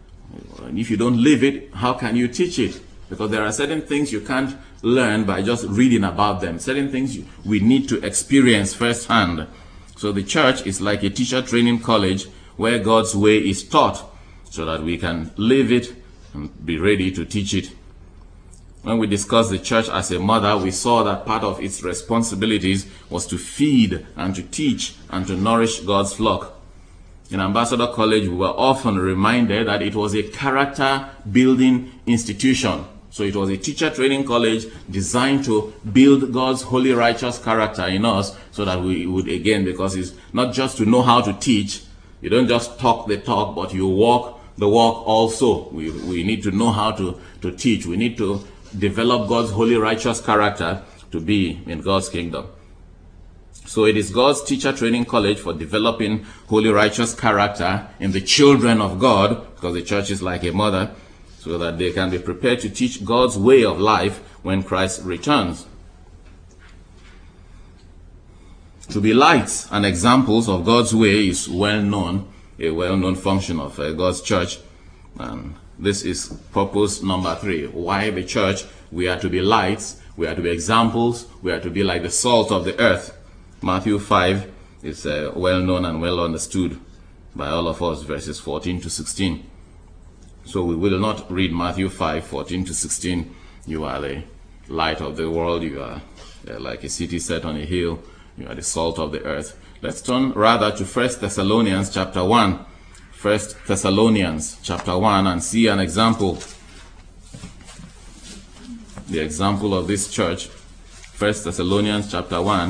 And if you don't live it, how can you teach it? Because there are certain things you can't learn by just reading about them. Certain things you, we need to experience firsthand. So the church is like a teacher training college where God's way is taught so that we can live it and be ready to teach it. When we discussed the church as a mother, we saw that part of its responsibilities was to feed and to teach and to nourish God's flock. In Ambassador College, we were often reminded that it was a character building institution. So it was a teacher training college designed to build God's holy righteous character in us so that we would, again, because it's not just to know how to teach. You don't just talk the talk, but you walk the walk also. We, we need to know how to, to teach. We need to develop God's holy righteous character to be in God's kingdom. So it is God's teacher training college for developing holy righteous character in the children of God, because the church is like a mother, so that they can be prepared to teach God's way of life when Christ returns. To be lights and examples of God's way is well known, a well-known function of uh, God's church. And this is purpose number three. Why the church? We are to be lights, we are to be examples, we are to be like the salt of the earth. Matthew five is uh, well known and well understood by all of us, verses fourteen to sixteen. So we will not read Matthew five, fourteen to sixteen. You are the light of the world, you are uh, like a city set on a hill, you are the salt of the earth. Let's turn rather to First Thessalonians chapter one. First Thessalonians chapter one, and see an example. The example of this church. First Thessalonians chapter one.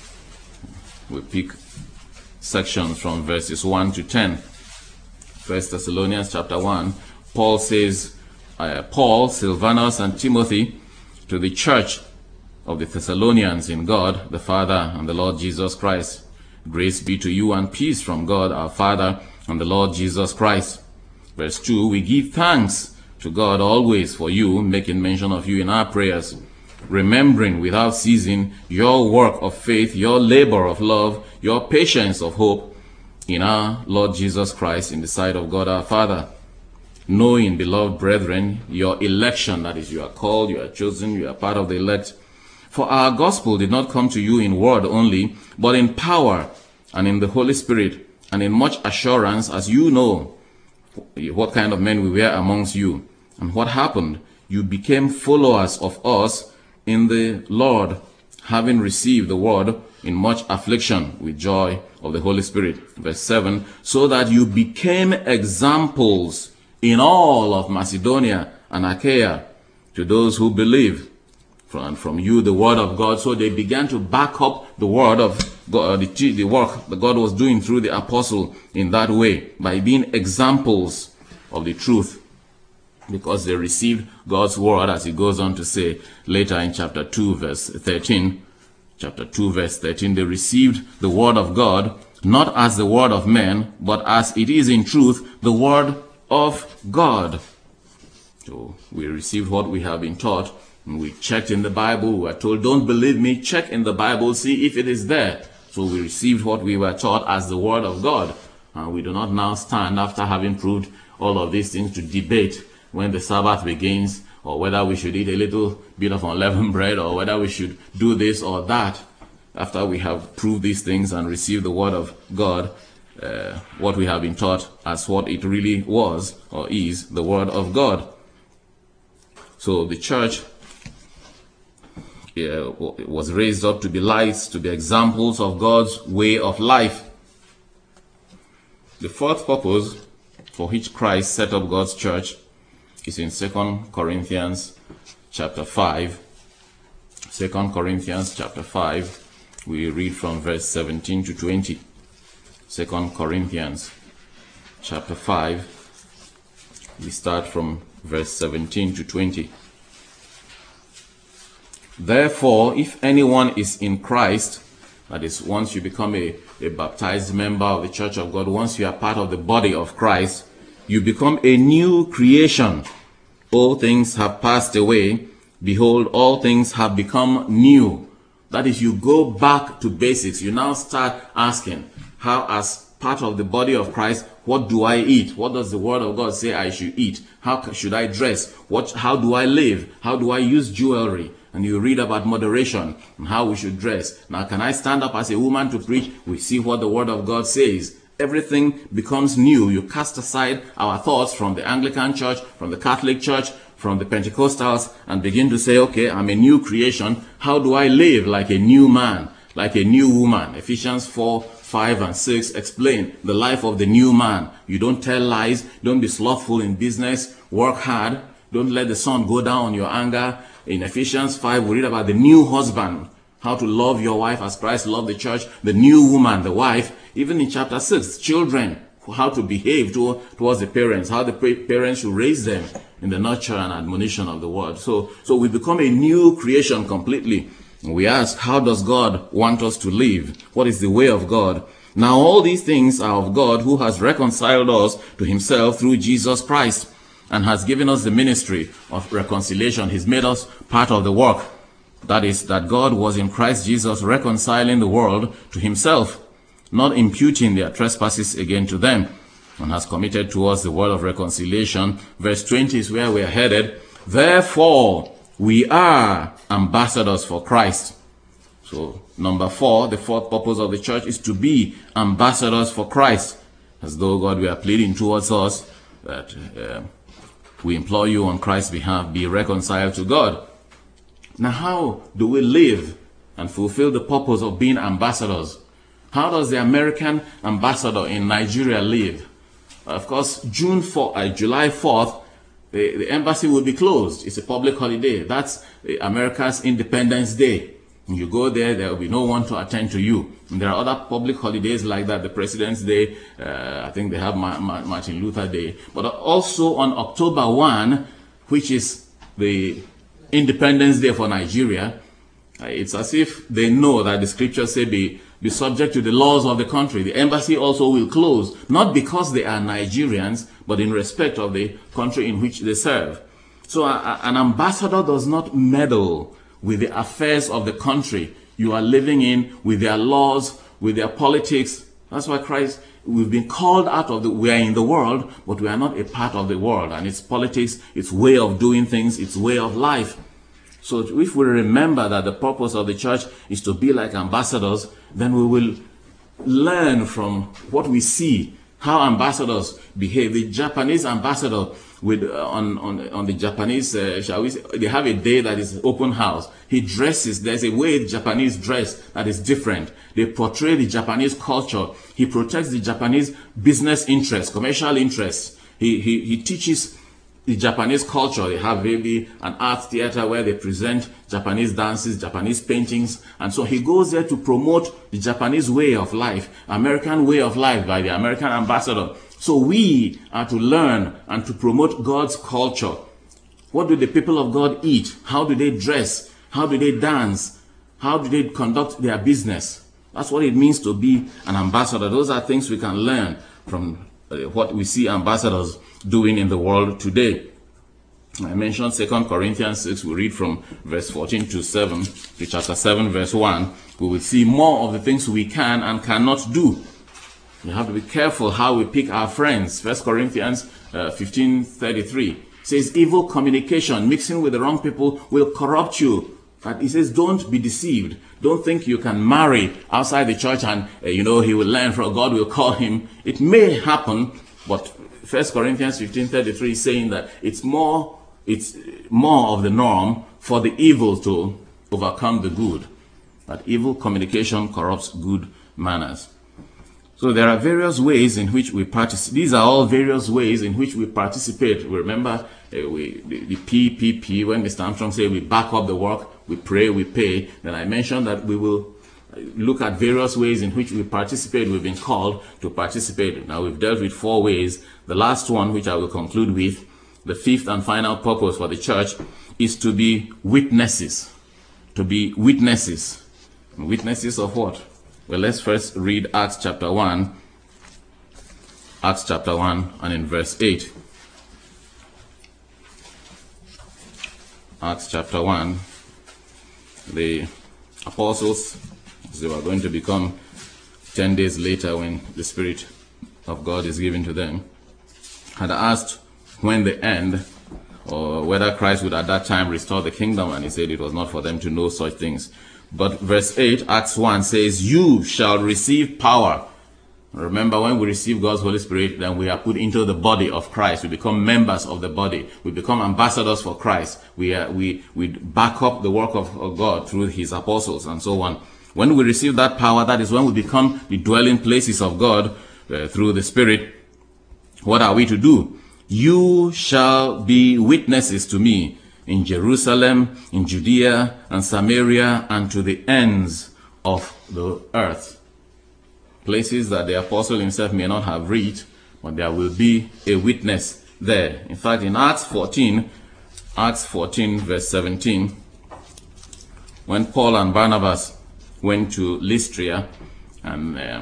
We pick sections from verses one to ten. First Thessalonians chapter one. Paul says, uh, Paul, Silvanus, and Timothy, to the church of the Thessalonians in God, the Father, and the Lord Jesus Christ. Grace be to you and peace from God our Father and the Lord Jesus Christ. Verse two, we give thanks to God always for you, making mention of you in our prayers, remembering without ceasing your work of faith, your labor of love, your patience of hope in our Lord Jesus Christ in the sight of God our Father. Knowing, beloved brethren, your election, that is, you are called, you are chosen, you are part of the elect. For our gospel did not come to you in word only, but in power and in the Holy Spirit, and in much assurance, as you know what kind of men we were amongst you. And what happened? You became followers of us in the Lord, having received the word in much affliction with joy of the Holy Spirit. Verse seven, so that you became examples in all of Macedonia and Achaia to those who believe. And from you the word of God. So they began to back up the word of God, the, the work that God was doing through the apostle in that way, by being examples of the truth, because they received God's word, as he goes on to say later in chapter two, verse thirteen. Chapter two, verse thirteen, they received the word of God, not as the word of men, but as it is in truth, the word of God. So we received what we have been taught. We checked in the Bible. We were told, don't believe me, check in the Bible, see if it is there. So we received what we were taught as the word of God. And we do not now stand, after having proved all of these things, to debate when the Sabbath begins, or whether we should eat a little bit of unleavened bread, or whether we should do this or that. After we have proved these things and received the word of God, uh, what we have been taught as what it really was or is, the word of God. So the church Uh, was raised up to be lights, to be examples of God's way of life. The fourth purpose for which Christ set up God's church is in Second Corinthians chapter five. Second Corinthians chapter five, we read from verse seventeen to twenty. Second Corinthians chapter five, we start from verse seventeen to twenty. Therefore, if anyone is in Christ, that is, once you become a, a baptized member of the church of God, once you are part of the body of Christ, you become a new creation. All things have passed away. Behold, all things have become new. That is, you go back to basics. You now start asking, how, as part of the body of Christ, what do I eat? What does the word of God say I should eat? How should I dress? What, how do I live? How do I use jewelry? And you read about moderation and how we should dress. Now, can I stand up as a woman to preach? We see what the word of God says. Everything becomes new. You cast aside our thoughts from the Anglican church, from the Catholic church, from the Pentecostals, and begin to say, okay, I'm a new creation. How do I live like a new man, like a new woman? Ephesians four, five, and six explain the life of the new man. You don't tell lies. Don't be slothful in business. Work hard. Don't let the sun go down on your anger. In Ephesians five, we read about the new husband, how to love your wife as Christ loved the church, the new woman, the wife. Even in chapter six, children, how to behave to, towards the parents, how the parents should raise them in the nurture and admonition of the word. So, so we become a new creation completely. And we ask, how does God want us to live? What is the way of God? Now all these things are of God, who has reconciled us to himself through Jesus Christ, and has given us the ministry of reconciliation. He's made us part of the work. That is, that God was in Christ Jesus reconciling the world to himself, not imputing their trespasses again to them, and has committed to us the word of reconciliation. Verse twenty is where we are headed. Therefore, we are ambassadors for Christ. So, number four, the fourth purpose of the church is to be ambassadors for Christ, as though God were pleading towards us that uh, we implore you on Christ's behalf, be reconciled to God. Now, how do we live and fulfill the purpose of being ambassadors? How does the American ambassador in Nigeria live? Of course, June fourth, uh, July fourth, the, the embassy will be closed. It's a public holiday. That's America's Independence Day. When you go there, there will be no one to attend to you. And there are other public holidays like that, the President's Day. Uh, I think they have Ma Ma Martin Luther Day. But also on October first, which is the Independence Day for Nigeria, uh, it's as if they know that the scriptures say be, be subject to the laws of the country. The embassy also will close, not because they are Nigerians, but in respect of the country in which they serve. So a, an ambassador does not meddle with the affairs of the country you are living in, with their laws, with their politics. That's why Christ, we've been called out of the, we are in the world, but we are not a part of the world and its politics, its way of doing things, its way of life. So if we remember that the purpose of the church is to be like ambassadors, then we will learn from what we see, how ambassadors behave. The Japanese ambassador with uh, on, on on the Japanese, uh, shall we say, they have a day that is open house. He dresses, there's a way the Japanese dress that is different. They portray the Japanese culture. He protects the Japanese business interests, commercial interests. He, he, he teaches the Japanese culture. They have maybe an art theater where they present Japanese dances, Japanese paintings. And so he goes there to promote the Japanese way of life, American way of life by the American ambassador. So we are to learn and to promote God's culture. What do the people of God eat? How do they dress? How do they dance? How do they conduct their business? That's what it means to be an ambassador. Those are things we can learn from uh, what we see ambassadors doing in the world today. I mentioned Second Corinthians six. We read from verse fourteen to seven to chapter seven, verse one. We will see more of the things we can and cannot do. We have to be careful how we pick our friends. First Corinthians uh, fifteen thirty-three says, evil communication, mixing with the wrong people, will corrupt you. But he says, don't be deceived. Don't think you can marry outside the church and, uh, you know, he will learn from God, will call him. It may happen, but First Corinthians fifteen thirty-three is saying that it's more, it's more of the norm for the evil to overcome the good. That evil communication corrupts good manners. So there are various ways in which we participate. These are all various ways in which we participate. We remember uh, we, the, the P P P, when Mister Armstrong said we back up the work, we pray, we pay. Then I mentioned that we will look at various ways in which we participate. We've been called to participate. Now we've dealt with four ways. The last one, which I will conclude with, the fifth and final purpose for the church, is to be witnesses. To be witnesses. Witnesses of what? Well, let's first read Acts chapter one. Acts chapter one and in verse eight. Acts chapter one. The apostles, they were going to become ten days later when the Spirit of God is given to them, had asked when the end, or whether Christ would at that time restore the kingdom, and he said it was not for them to know such things. But verse eight, Acts one says, you shall receive power. Remember, when we receive God's Holy Spirit, then we are put into the body of Christ. We become members of the body. We become ambassadors for Christ. We are, we, we back up the work of, of God through his apostles and so on. When we receive that power, that is when we become the dwelling places of God uh, through the Spirit. What are we to do? You shall be witnesses to me in Jerusalem, in Judea and Samaria, and to the ends of the earth. Places that the apostle himself may not have reached, but there will be a witness there. In fact, in Acts fourteen, Acts fourteen verse seventeen, when Paul and Barnabas went to Lystra, and uh,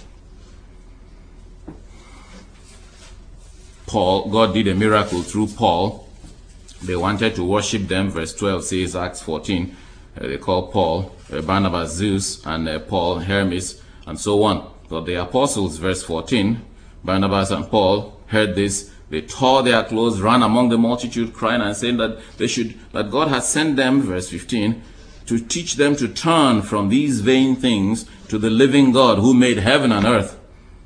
Paul, God did a miracle through Paul. They wanted to worship them. Verse twelve says, Acts fourteen, Uh, they call Paul, uh, Barnabas Zeus, and uh, Paul Hermes, and so on. But the apostles, verse fourteen, Barnabas and Paul heard this. They tore their clothes, ran among the multitude, crying and saying that they should, that God had sent them, verse fifteen, to teach them to turn from these vain things to the living God who made heaven and earth,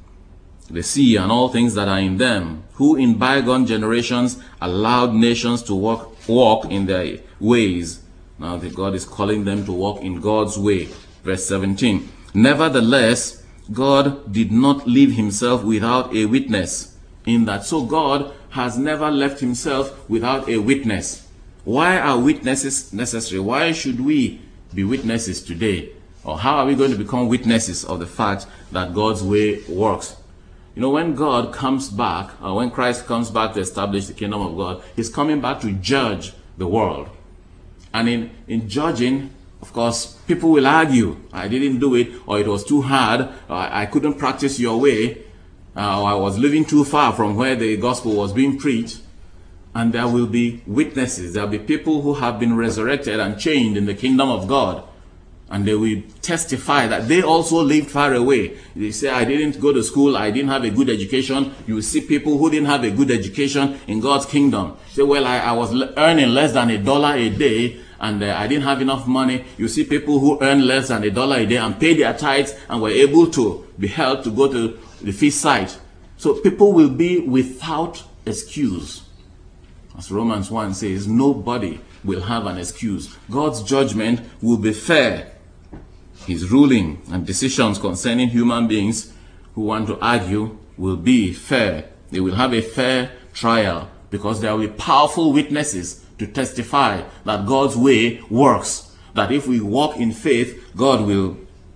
the sea and all things that are in them, who in bygone generations allowed nations to walk, walk in their ways. Now the God is calling them to walk in God's way. Verse seventeen. Nevertheless, God did not leave himself without a witness in that. So God has never left himself without a witness. Why are witnesses necessary? Why should we be witnesses today? Or how are we going to become witnesses of the fact that God's way works? You know, when God comes back, or when Christ comes back to establish the kingdom of God, he's coming back to judge the world. And in, in judging, of course, people will argue, I didn't do it, or it was too hard, or I couldn't practice your way, uh, or I was living too far from where the gospel was being preached. And there will be witnesses. There will be people who have been resurrected and chained in the kingdom of God. And they will testify that they also lived far away. They say, I didn't go to school, I didn't have a good education. You will see people who didn't have a good education in God's kingdom. Say, well, I, I was earning less than a dollar a day, and uh, I didn't have enough money. You see people who earn less than a dollar a day and pay their tithes and were able to be helped to go to the feast site. So people will be without excuse. As Romans one says, nobody will have an excuse. God's judgment will be fair. His ruling and decisions concerning human beings who want to argue will be fair. They will have a fair trial because there will be powerful witnesses to testify that God's way works. That if we walk in faith, God will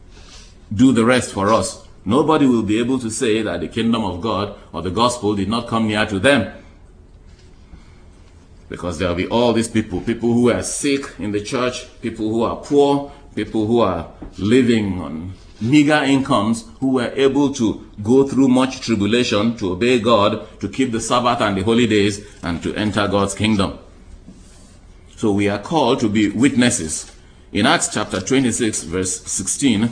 do the rest for us. Nobody will be able to say that the kingdom of God or the gospel did not come near to them. Because there will be all these people, people who are sick in the church, people who are poor, people who are living on meager incomes, who were able to go through much tribulation to obey God, to keep the Sabbath and the holy days, and to enter God's kingdom. So we are called to be witnesses. In Acts chapter twenty-six, verse sixteen,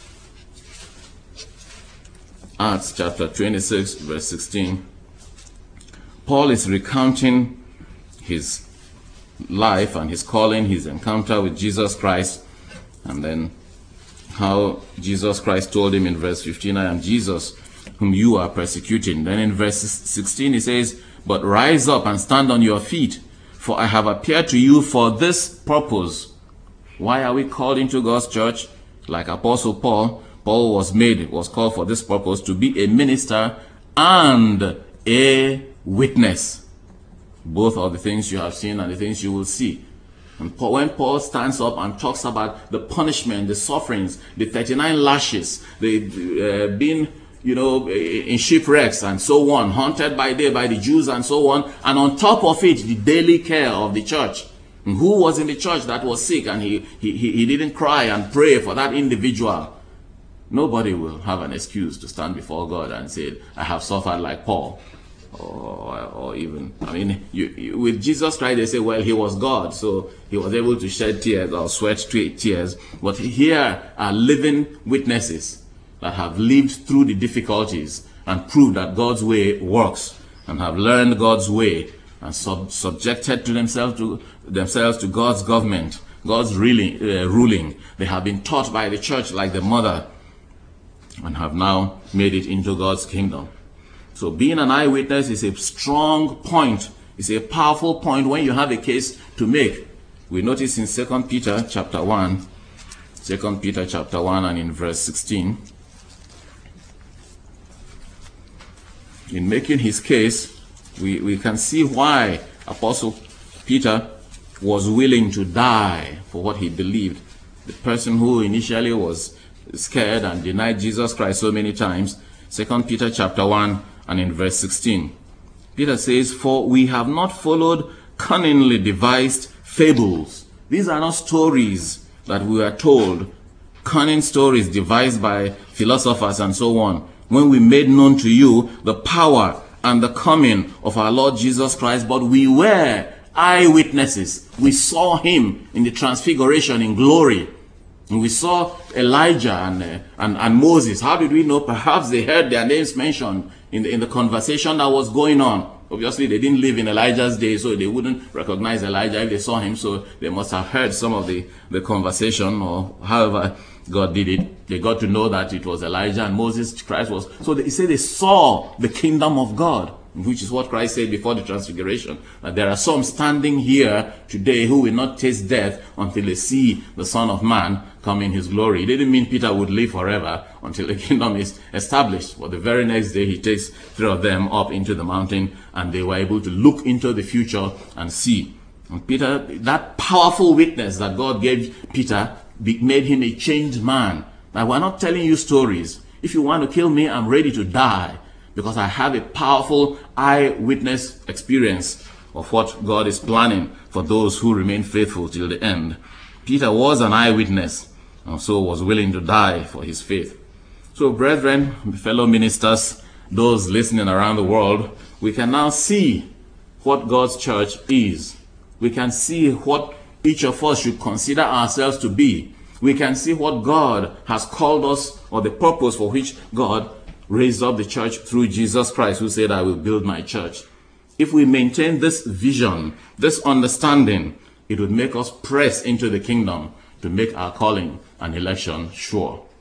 Acts chapter twenty-six, verse sixteen, Paul is recounting his life and his calling, his encounter with Jesus Christ, and then how Jesus Christ told him in verse fifteen, I am Jesus whom you are persecuting. Then in verse sixteen he says, but rise up and stand on your feet, for I have appeared to you for this purpose. Why are we called into God's church? Like Apostle Paul, Paul was made, was called for this purpose, to be a minister and a witness. Both of the things you have seen and the things you will see. And Paul, when Paul stands up and talks about the punishment, the sufferings, the thirty-nine lashes, the uh, being, you know, in shipwrecks and so on, haunted by day by the Jews and so on, and on top of it, the daily care of the church. And who was in the church that was sick and he, he, he didn't cry and pray for that individual? Nobody will have an excuse to stand before God and say, I have suffered like Paul. Or, or even, I mean, you, you, with Jesus Christ, they say, well, he was God, so he was able to shed tears or sweat tears. But here are living witnesses that have lived through the difficulties and proved that God's way works, and have learned God's way and sub subjected to themselves to themselves to God's government, God's really, uh, ruling. They have been taught by the church like the mother, and have now made it into God's kingdom. So being an eyewitness is a strong point. It's a powerful point when you have a case to make. We notice in Second Peter chapter one, Second Peter chapter one and in verse sixteen, in making his case, we, we can see why Apostle Peter was willing to die for what he believed. The person who initially was scared and denied Jesus Christ so many times. Second Peter chapter one and in verse sixteen, Peter says, for we have not followed cunningly devised fables. These are not stories that we are told, cunning stories devised by philosophers and so on, when we made known to you the power and the coming of our Lord Jesus Christ, but we were eyewitnesses. We saw him in the transfiguration in glory. And we saw Elijah and, uh, and, and Moses. How did we know? Perhaps they heard their names mentioned in the, in the conversation that was going on. Obviously, they didn't live in Elijah's day, so they wouldn't recognize Elijah if they saw him. So they must have heard some of the, the conversation, or however God did it. They got to know that it was Elijah and Moses, Christ was. So they say they saw the kingdom of God, which is what Christ said before the transfiguration. That there are some standing here today who will not taste death until they see the Son of Man come in his glory. It didn't mean Peter would live forever until the kingdom is established. But the very next day, he takes three of them up into the mountain, and they were able to look into the future and see. And Peter, that powerful witness that God gave Peter, made him a changed man. Now, we're not telling you stories. If you want to kill me, I'm ready to die, because I have a powerful eyewitness experience of what God is planning for those who remain faithful till the end. Peter was an eyewitness, and so was willing to die for his faith. So, brethren, fellow ministers, those listening around the world, we can now see what God's church is. We can see what each of us should consider ourselves to be. We can see what God has called us, or the purpose for which God raised up the church through Jesus Christ, who said, I will build my church. If we maintain this vision, this understanding, it would make us press into the kingdom to make our calling and election sure.